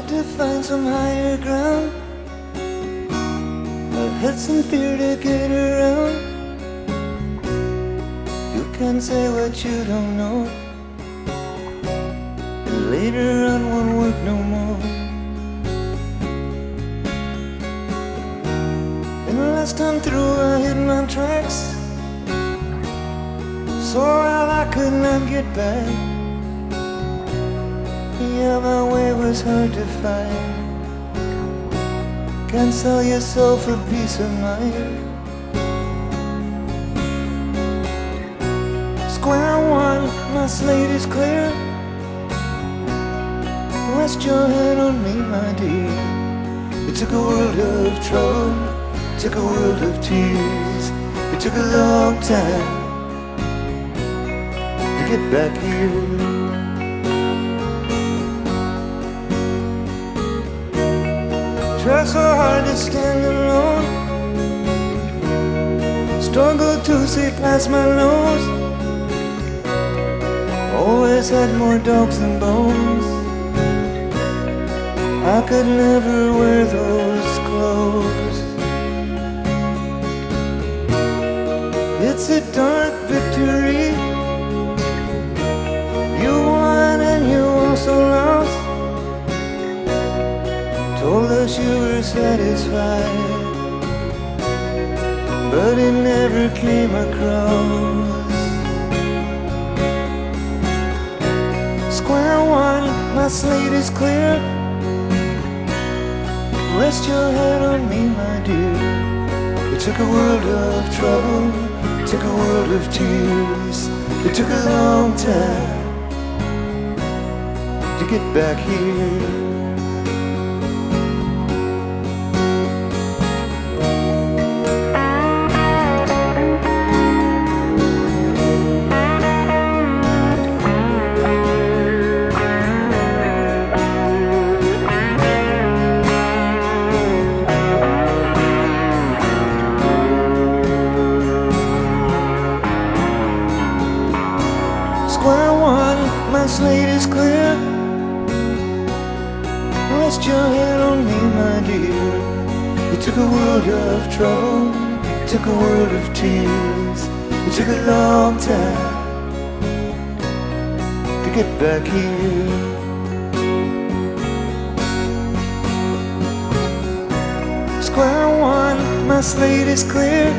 to find some higher ground. I had some fear to get around. You can't say what you don't know, and later on won't work no more. And last time through I hit my tracks, so well I could not get back. Yeah, my way was hard to find. Can't sell your soul for peace of mind. Square one, my slate is clear. Rest your head on me, my dear. It took a world of trouble, it took a world of tears. It took a long time to get back here. Try so hard to stand alone, struggle to see past my nose. Always had more dogs than bones. I could never wear those clothes. It's a dark victory. You won and you also lost. Told us you were satisfied, but it never came across. Square one, my slate is clear. Rest your head on me, my dear. It took a world of trouble, it took a world of tears. It took a long time to get back here. Square one, my slate is clear. Rest your head on me, my dear. It took a world of trouble, it took a world of tears. It took a long time to get back here. Square one, my slate is clear.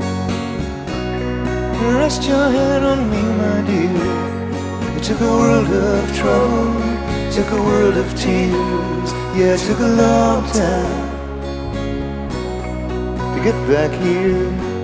Rest your head on me, my dear. It took a world of trouble, it took a world of tears. Yeah, it took a long time to get back here.